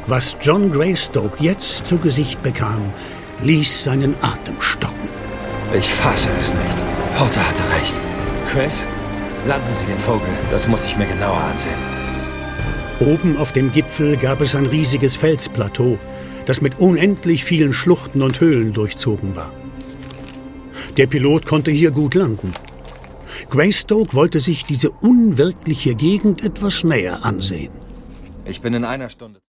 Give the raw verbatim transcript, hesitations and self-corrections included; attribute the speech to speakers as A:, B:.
A: Was John Greystoke jetzt zu Gesicht bekam, ließ seinen Atem stocken.
B: Ich fasse es nicht. Porter hatte recht. Chris, landen Sie den Vogel. Das muss ich mir genauer ansehen.
A: Oben auf dem Gipfel gab es ein riesiges Felsplateau, das mit unendlich vielen Schluchten und Höhlen durchzogen war. Der Pilot konnte hier gut landen. Greystoke wollte sich diese unwirkliche Gegend etwas näher ansehen.
B: Ich bin in einer Stunde...